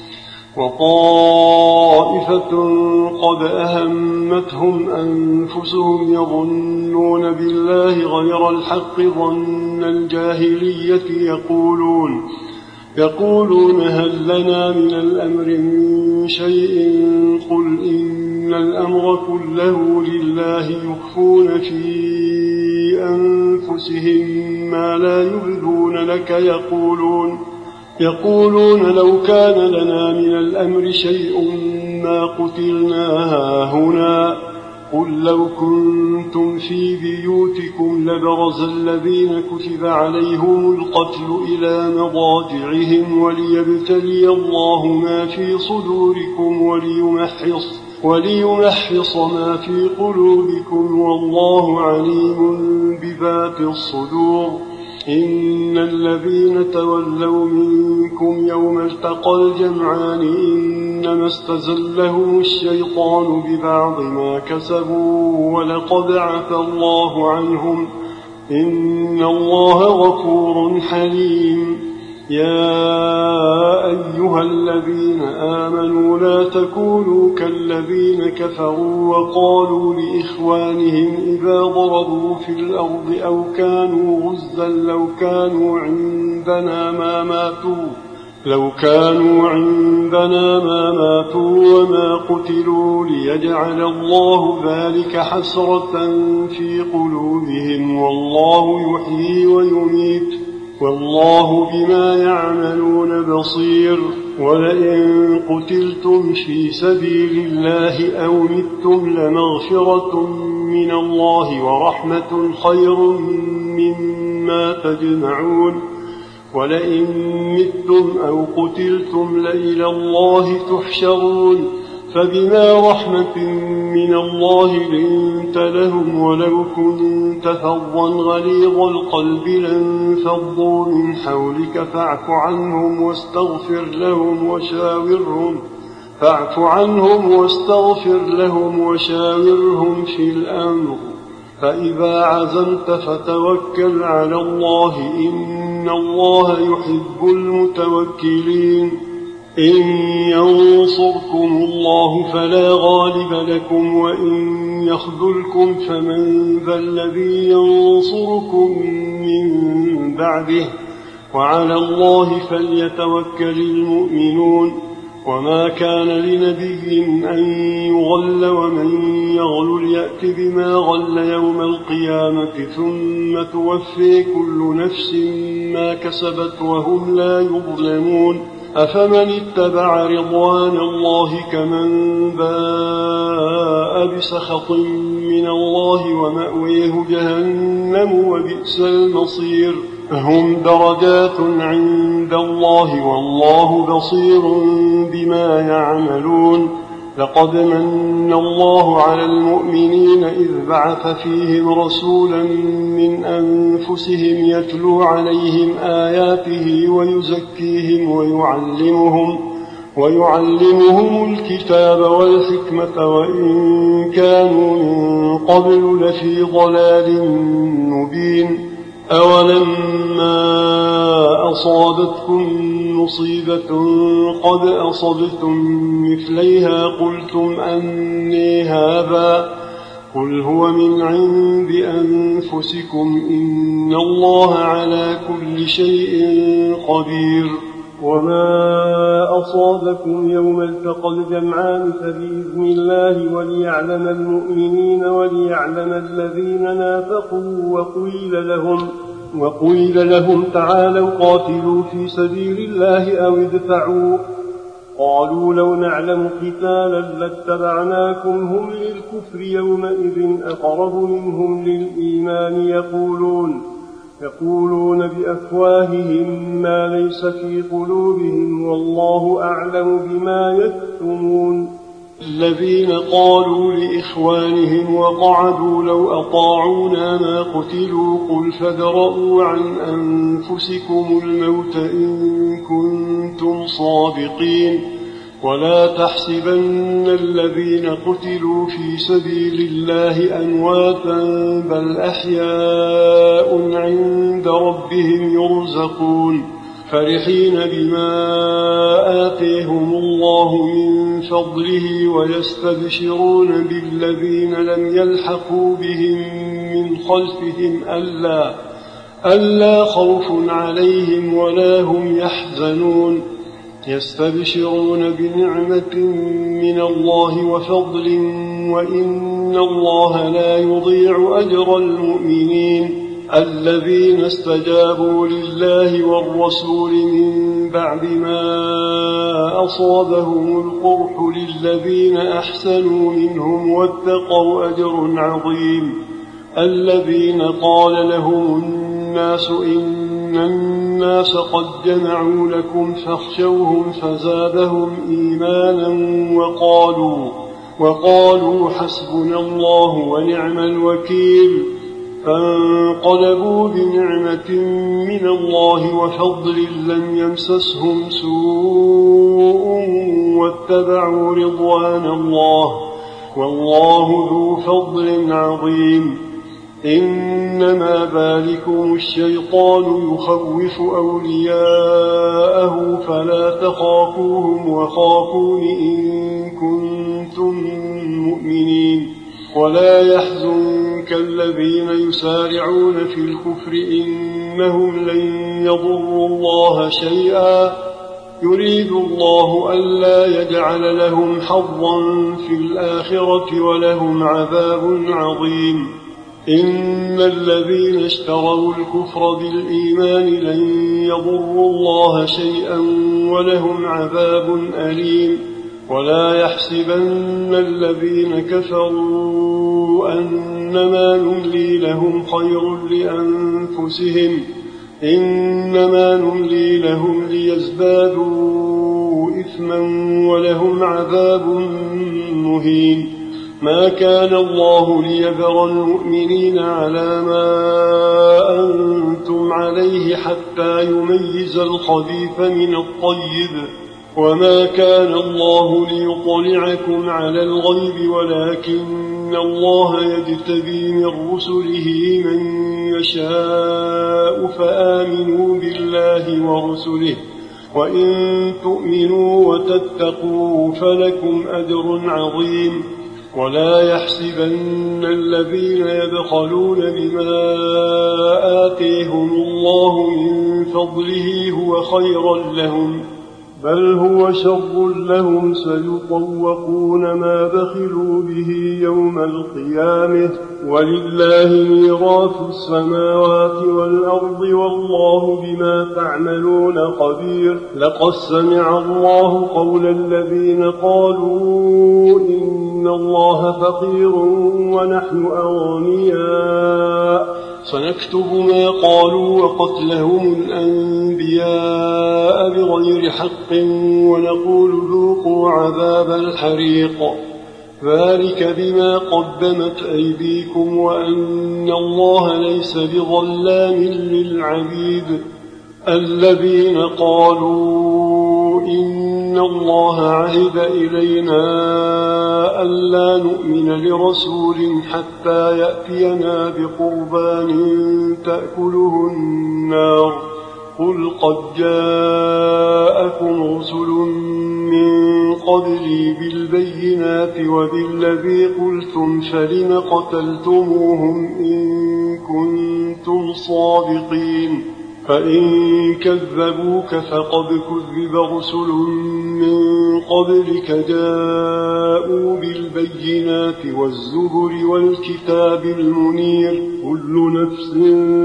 وطائفة قد أهمتهم أنفسهم يظنون بالله غير الحق ظن الجاهلية يقولون يقولون هل لنا من الأمر من شيء قل إن الأمر كله لله يخفون في أنفسهم ما لا يبدون لك يقولون يقولون لو كان لنا من الأمر شيء ما قتلنا هاهنا قل لو كنتم في بيوتكم لبرز الذين كتب عليهم القتل إلى مضاجعهم وليبتلي الله ما في صدوركم وليمحص, وليمحص ما في قلوبكم والله عليم بذات الصدور. إن الذين تولوا منكم يوم التقى الجمعان إنما استزلهم الشيطان ببعض ما كسبوا ولقد عفى الله عنهم إن الله غفور حليم. يا أيها الذين آمنوا لا تكونوا كالذين كفروا وقالوا لإخوانهم إذا ضربوا في الأرض أو كانوا غزا لو كانوا عندنا ما ماتوا لو كانوا عندنا ما ماتوا وما قتلوا ليجعل الله ذلك حسرة في قلوبهم والله يحيي ويميت والله بما يعملون بصير. ولئن قتلتم في سبيل الله أو متم لمغفرة من الله ورحمة خير مما تجمعون. ولئن متم أو قتلتم لإلى الله تحشرون. فبما رحمة من الله لنت لهم ولو كنت فظا غليظ القلب لانفضوا من حولك فاعف عنهم واستغفر لهم وشاورهم فاعف عنهم واستغفر لهم وشاورهم في الأمر فإذا عزمت فتوكل على الله إن الله يحب المتوكلين. إن ينصركم الله فلا غالب لكم وإن يخذلكم فمن ذا الذي ينصركم من بعده وعلى الله فليتوكل المؤمنون. وما كان لنبي أن يغل ومن يغل يأت بما غل يوم القيامة ثم توفي كل نفس ما كسبت وهم لا يظلمون. أفمن اتبع رضوان الله كمن باء بسخط من الله ومأويه جهنم وبئس المصير. هم درجات عند الله والله بصير بما يعملون. لقد من الله على المؤمنين إذ بعث فيهم رسولا من أنفسهم يتلو عليهم آياته ويزكيهم ويعلمهم, ويعلمهم الكتاب والحكمة وإن كانوا من قبل لفي ضلال مبين. أولما أصابتكم مصيبة قد أصبتم مثليها قلتم أني هذا قل هو من عند أنفسكم إن الله على كل شيء قدير. وما أصابكم يوم التقى الجمعان فبإذن الله وليعلم المؤمنين وليعلم الذين نافقوا وقيل لهم, وقيل لهم تعالوا قاتلوا في سبيل الله أو ادفعوا. قالوا لو نعلم قتالا لاتبعناكم هم للكفر يومئذ أقرب منهم للإيمان يقولون يقولون بأفواههم ما ليس في قلوبهم والله أعلم بما يكتمون. الذين قالوا لإخوانهم وقعدوا لو أطاعونا ما قتلوا قل فادرءوا عن أنفسكم الموت إن كنتم صادقين. ولا تحسبن الذين قتلوا في سبيل الله أمواتا بل أحياء عند ربهم يرزقون فرحين بما آتيهم الله من فضله ويستبشرون بالذين لم يلحقوا بهم من خلفهم ألا, ألا خوف عليهم ولا هم يحزنون. يستبشرون بنعمة من الله وفضل وإن الله لا يضيع أجر المؤمنين. الذين استجابوا لله والرسول من بعد ما أصابهم القرح للذين أحسنوا منهم واتقوا أجر عظيم. الذين قال لهم الناس إن الناس قد جمعوا لكم فاخشوهم فزادهم إيمانا وقالوا, وقالوا حسبنا الله ونعم الوكيل. فانقلبوا بنعمة من الله وفضل لم يمسسهم سوء واتبعوا رضوان الله والله ذو فضل عظيم. إنما ذلكم الشيطان يخوف أولياءه فلا تخافوهم وخافون إن كنتم مؤمنين. ولا يحزنك الذين يسارعون في الكفر إنهم لن يضروا الله شيئا يريد الله ألا يجعل لهم حظا في الآخرة ولهم عذاب عظيم. إن الذين اشتروا الكفر بالإيمان لن يضروا الله شيئا ولهم عذاب أليم. ولا يحسبن الذين كفروا أنما نملي لهم خير لأنفسهم إنما نملي لهم ليزدادوا إثما ولهم عذاب مهين. ما كان الله ليذر المؤمنين على ما أنتم عليه حتى يميز الخبيث من الطيب وما كان الله ليطلعكم على الغيب ولكن الله يجتبي من رسله من يشاء فآمنوا بالله ورسله وإن تؤمنوا وتتقوا فلكم أجر عظيم. ولا يحسبن الذين يبخلون بما آتيهم الله من فضله هو خيرا لهم، بل هو شر لهم، سيطوقون ما بخلوا به يوم القيامة، ولله ميراث السماوات والأرض والله بما تعملون خبير. لقد سمع الله قول الذين قالوا إن الله فقير ونحن أغنياء، سنكتب ما قالوا وقتلهم الأنبياء بغير حق ونقول ذوقوا عذاب الحريق، ذلك بما قدمت أيديكم وأن الله ليس بظلام للعبيد. الذين قالوا إن الله عهد إلينا ألا نؤمن لرسول حتى يأتينا بقربان تأكله النار، قل قد جاءكم رسل من قبلي بالبينات وبالذي قلتم فلم قتلتموهم إن كنتم صادقين، فإن كذبوك فقد كذب رسل من قبلك جاءوا بالبينات والزبر والكتاب المنير، كل نفس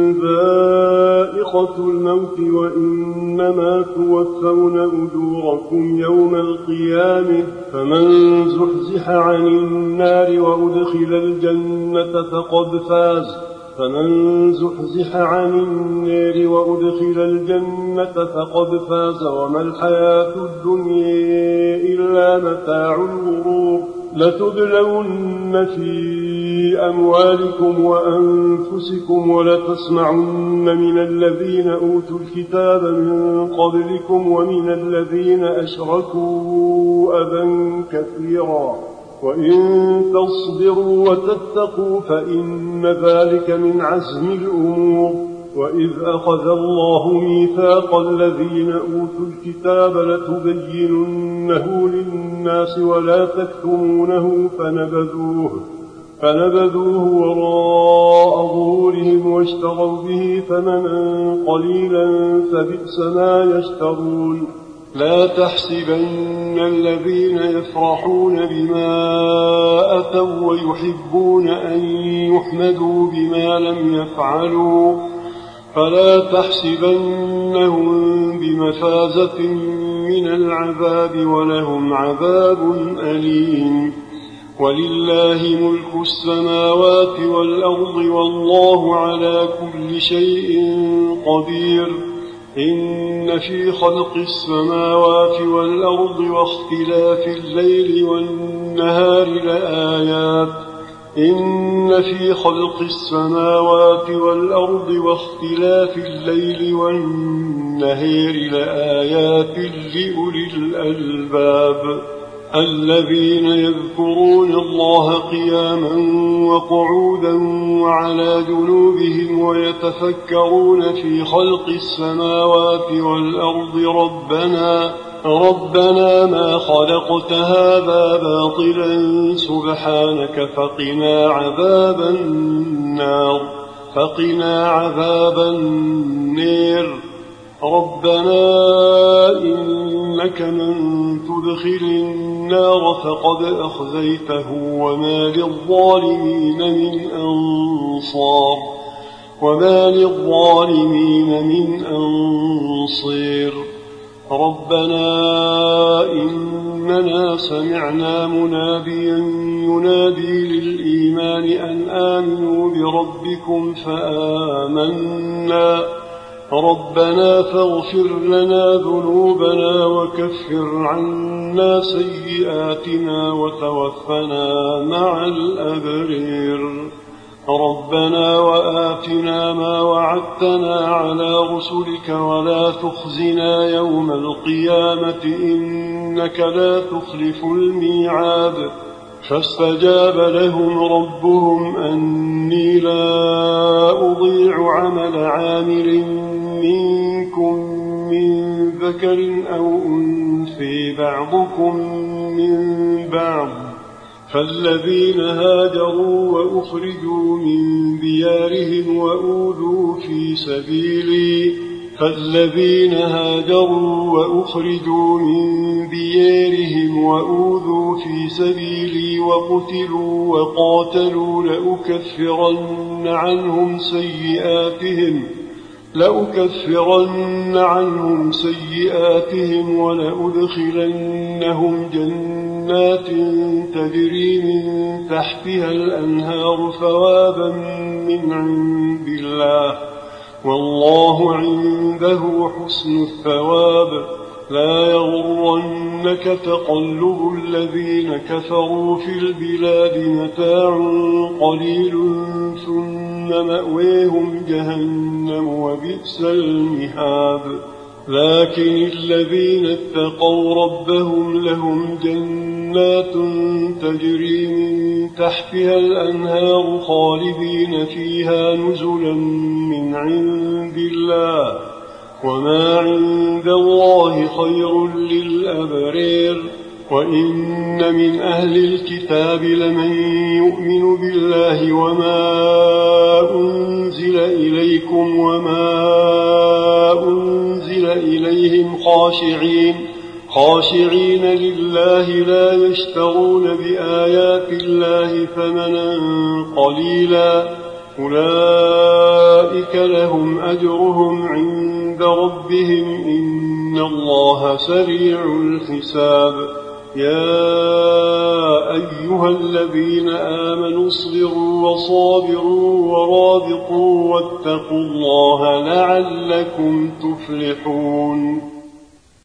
ذائقة الموت وإنما توفون أجوركم يوم القيامة، فمن زحزح عن النار وأدخل الجنة فقد فاز فمن زحزح عن النار وأدخل الجنة فقد فاز وما الحياة الدنيا إلا متاع الغرور. لتبلون في أموالكم وأنفسكم ولتسمعن من الذين أوتوا الكتاب من قبلكم ومن الذين أشركوا أذى كثيرا، وإن تصبروا وتتقوا فإن ذلك من عزم الأمور. وإذ أخذ الله ميثاق الذين أوتوا الكتاب لتبيننه للناس ولا تكتمونه فنبذوه فنبذوه وراء ظهورهم واشتروا به ثمنا قليلا فبئس ما يشترون. لا تحسبن الذين يفرحون بما أتوا ويحبون أن يحمدوا بما لم يفعلوا، فلا تحسبنهم بمفازة من العذاب ولهم عذاب أليم. ولله ملك السماوات والأرض والله على كل شيء قدير. إن في خلق السماوات والأرض واختلاف الليل والنهار لآيات إن في خلق السماوات والأرض واختلاف الليل والنهار لآيات لأولي الألباب الذين يذكرون الله قياما وقعودا وعلى جنوبهم ويتفكرون في خلق السماوات والأرض ربنا ربنا ما خلقت هذا باطلا سبحانك فقنا عذاب النار فقنا عذاب النار. ربنا إنك من تدخل النار فقد أخزيته وما للظالمين من أنصار وما للظالمين من أنصير. ربنا إننا سمعنا مناديا ينادي للإيمان أن آمنوا بربكم فآمنا ربنا فاغفر لنا ذنوبنا وكفر عنا سيئاتنا وتوفنا مع الأبرار. ربنا وآتنا ما وعدتنا على رسلك ولا تخزنا يوم القيامة إنك لا تخلف الميعاد. فاستجاب لهم ربهم أني لا أضيع عمل عامل منكم من ذكر أو أنثى بعضكم من بعض فالذين هاجروا وأخرجوا من ديارهم وأوذوا في سبيلي فالذين هاجروا وأخرجوا من ديارهم وأوذوا في سبيلي وقتلوا وقاتلوا لأكفرن عنهم سيئاتهم لأكفرن عنهم سيئاتهم ولأدخلنهم جنات تجري من تحتها الأنهار ثوابا من عند الله والله عنده حسن الثواب لا يغرنك تقلب الذين كفروا في البلاد متاع قليل ثم مأويهم جهنم وبئس المهاد لكن الذين اتقوا ربهم لهم جنات تجري من تحتها الأنهار خالدين فيها نزلا من عند الله وما عند الله خير للأبرار وإن من أهل الكتاب لمن يؤمن بالله وما أنزل إليكم وما أنزل إليهم خاشعين خاشعين لله لا يشترون بآيات الله ثمنا قليلا أولئك لهم أجرهم عند ربهم إن الله سريع الحساب يا أيها الذين آمنوا اصبروا وصابروا ورابطوا واتقوا الله لعلكم تفلحون